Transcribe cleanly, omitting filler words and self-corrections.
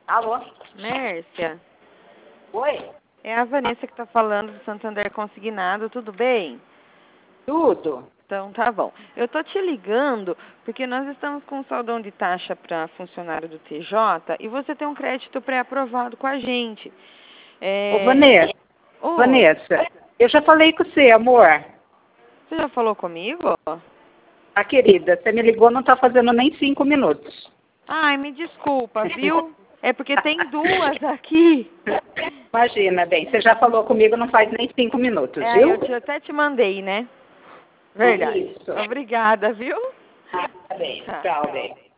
Alô? Mércia, Oi? é a Vanessa que está falando do Santander Consignado, tudo bem? Tudo? Então tá bom. Eu tô te ligando porque nós estamos com um saldão de taxa para funcionário do TJ e você tem um crédito pré-aprovado com a gente. Ô, Vanessa, Oi, Vanessa, eu já falei com você, amor. você já falou comigo? Ah, querida, você me ligou, não está fazendo nem 5 minutos. Ai, me desculpa, viu? É porque tem duas aqui. Imagina, bem, você já falou comigo, não faz nem 5 minutos, É, viu? até te mandei, né? Verdade. Isso. Obrigada, viu? Ah, tá bem. Tá. Tchau, bem.